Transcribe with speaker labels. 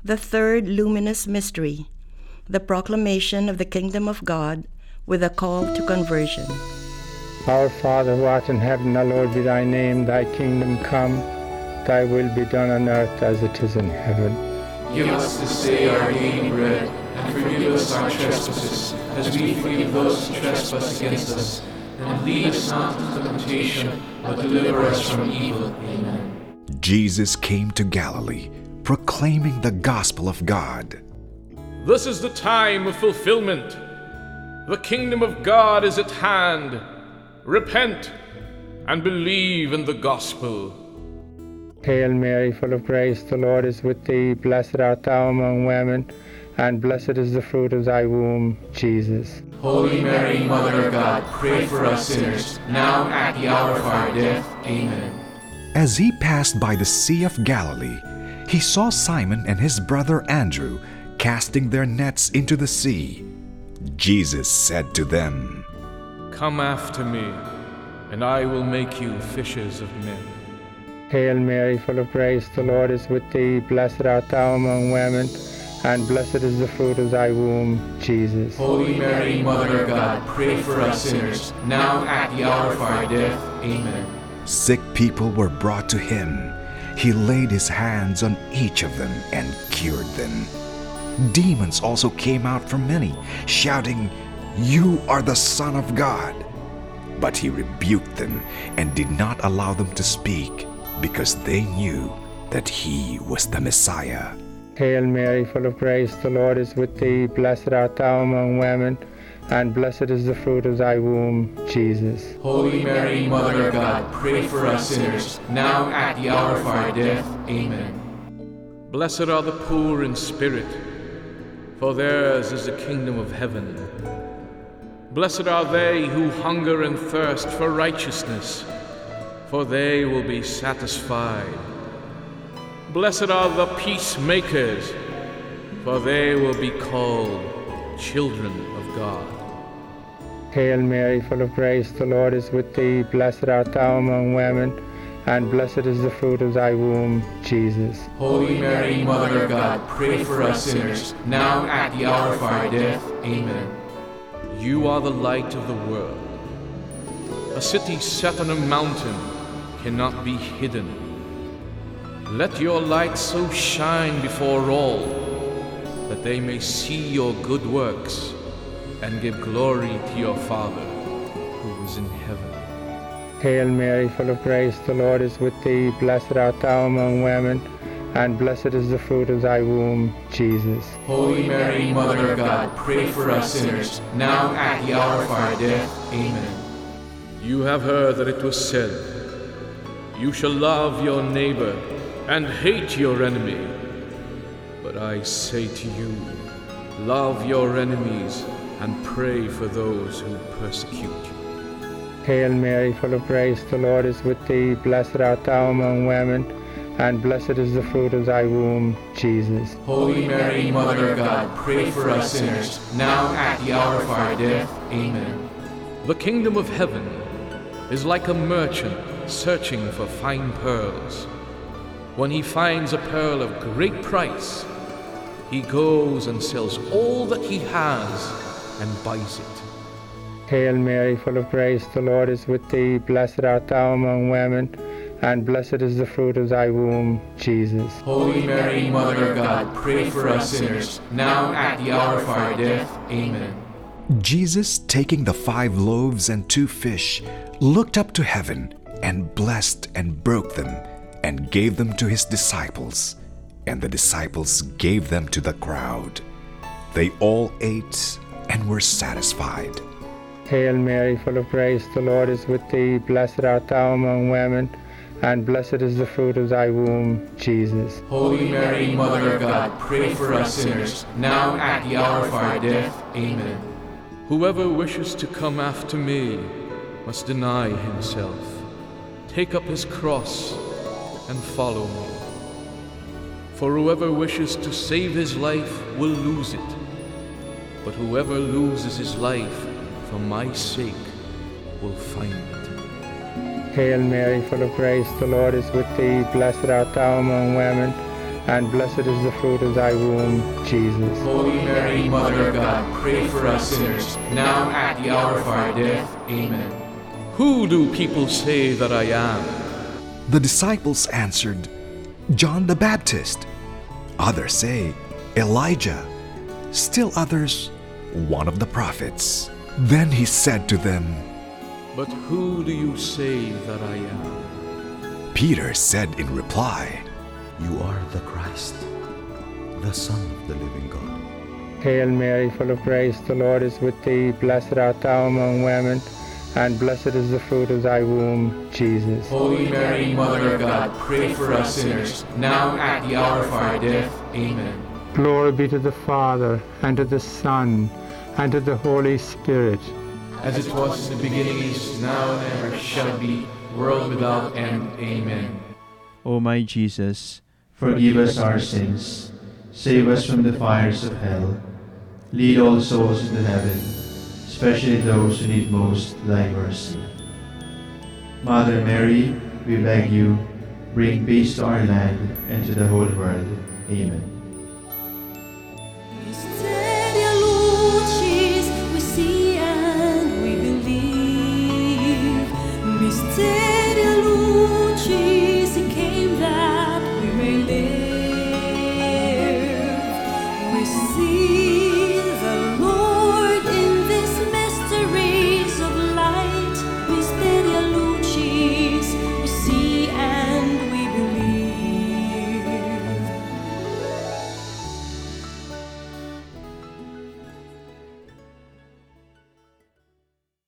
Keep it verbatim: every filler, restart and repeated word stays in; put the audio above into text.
Speaker 1: The third luminous mystery, the proclamation of the kingdom of God with a call to conversion.
Speaker 2: Our Father who art in heaven, hallowed be thy name. Thy kingdom come, thy will be done on earth as it is in heaven.
Speaker 3: Give us this day our daily bread, and forgive us our trespasses, as we forgive those who trespass against us. And lead us not into temptation, but deliver us from evil. Amen.
Speaker 4: Jesus came to Galilee, proclaiming the gospel of God.
Speaker 5: This is the time of fulfillment. The kingdom of God is at hand. Repent and believe in the gospel.
Speaker 2: Hail Mary, full of grace, the Lord is with thee. Blessed art thou among women, and blessed is the fruit of thy womb, Jesus.
Speaker 3: Holy Mary, Mother of God, pray for us sinners, now and at the hour of our death. Amen.
Speaker 4: As he passed by the Sea of Galilee, he saw Simon and his brother Andrew casting their nets into the sea. Jesus said to them,
Speaker 5: Come after me, and I will make you fishers of men.
Speaker 2: Hail Mary, full of grace, the Lord is with thee. Blessed art thou among women, and blessed is the fruit of thy womb, Jesus.
Speaker 3: Holy Mary, Mother of God, pray for us sinners, now and at the hour of our death. Amen.
Speaker 4: Sick people were brought to him. He laid his hands on each of them and cured them. Demons also came out from many, shouting, You are the Son of God. But he rebuked them and did not allow them to speak, because they knew that he was the Messiah.
Speaker 2: Hail Mary, full of grace, the Lord is with thee. Blessed art thou among women, and blessed is the fruit of thy womb, Jesus.
Speaker 3: Holy Mary, Mother of God, pray for us sinners, now and at the hour of our death. Amen.
Speaker 5: Blessed are the poor in spirit, for theirs is the kingdom of heaven. Blessed are they who hunger and thirst for righteousness, for they will be satisfied. Blessed are the peacemakers, for they will be called children of God.
Speaker 2: Hail Mary, full of grace, the Lord is with thee. Blessed art thou among women, and blessed is the fruit of thy womb, Jesus.
Speaker 3: Holy Mary, Mother of God, pray for us sinners, now and at the hour of our death. Amen.
Speaker 5: You are the light of the world. A city set on a mountain cannot be hidden. Let your light so shine before all, that they may see your good works and give glory to your Father who is in heaven.
Speaker 2: Hail Mary, full of grace, the Lord is with thee. Blessed art thou among women, and blessed is the fruit of thy womb, Jesus.
Speaker 3: Holy Mary, Mother of God, pray for us sinners, now and at the hour of our death. Amen.
Speaker 5: You have heard that it was said, You shall love your neighbor and hate your enemy. But I say to you, love your enemies and pray for those who persecute you.
Speaker 2: Hail Mary, full of grace, the Lord is with thee. Blessed art thou among women, and blessed is the fruit of thy womb, Jesus.
Speaker 3: Holy Mary, Mother of God, pray for us sinners, now and at the hour of our death. Amen.
Speaker 5: The kingdom of heaven is like a merchant searching for fine pearls. When he finds a pearl of great price, he goes and sells all that he has and buys it.
Speaker 2: Hail Mary, full of grace, the Lord is with thee. Blessed art thou among women, and blessed is the fruit of thy womb, Jesus.
Speaker 3: Holy Mary, Mother of God, pray for us sinners, now and at the hour of our death. Amen.
Speaker 4: Jesus, taking the five loaves and two fish, looked up to heaven and blessed and broke them and gave them to his disciples, and the disciples gave them to the crowd. They all ate and were satisfied.
Speaker 2: Hail Mary, full of grace, the Lord is with thee. Blessed art thou among women, and blessed is the fruit of thy womb, Jesus.
Speaker 3: Holy Mary, Mother of God, pray for us sinners, now and at the hour of our death. Amen.
Speaker 5: Whoever wishes to come after me must deny himself, take up his cross, and follow me. For whoever wishes to save his life will lose it, but whoever loses his life for my sake will find it.
Speaker 2: Hail Mary, full of grace, the Lord is with thee. Blessed art thou among women, and blessed is the fruit of thy womb, Jesus.
Speaker 3: Holy Mary, Mother of God, pray for us sinners, now and at the hour of our death. Amen.
Speaker 5: Who do people say that I am?
Speaker 4: The disciples answered, John the Baptist. Others say, Elijah. Still others, one of the prophets. Then he said to them,
Speaker 5: But who do you say that I am?
Speaker 4: Peter said in reply,
Speaker 6: You are the Christ, the Son of the living God.
Speaker 2: Hail Mary, full of grace, the Lord is with thee. Blessed art thou among women, and blessed is the fruit of thy womb, Jesus.
Speaker 3: Holy Mary, Mother of God, pray for us sinners, now and at the hour of our death. Amen.
Speaker 2: Glory be to the Father, and to the Son, and to the Holy Spirit.
Speaker 3: As it was in the beginning, is now, and ever shall be, world without end. Amen.
Speaker 7: O my Jesus, forgive us our sins, save us from the fires of hell, lead all souls into heaven, especially those who need most thy mercy. Mother Mary, we beg you, bring peace to our land and to the whole world. Amen.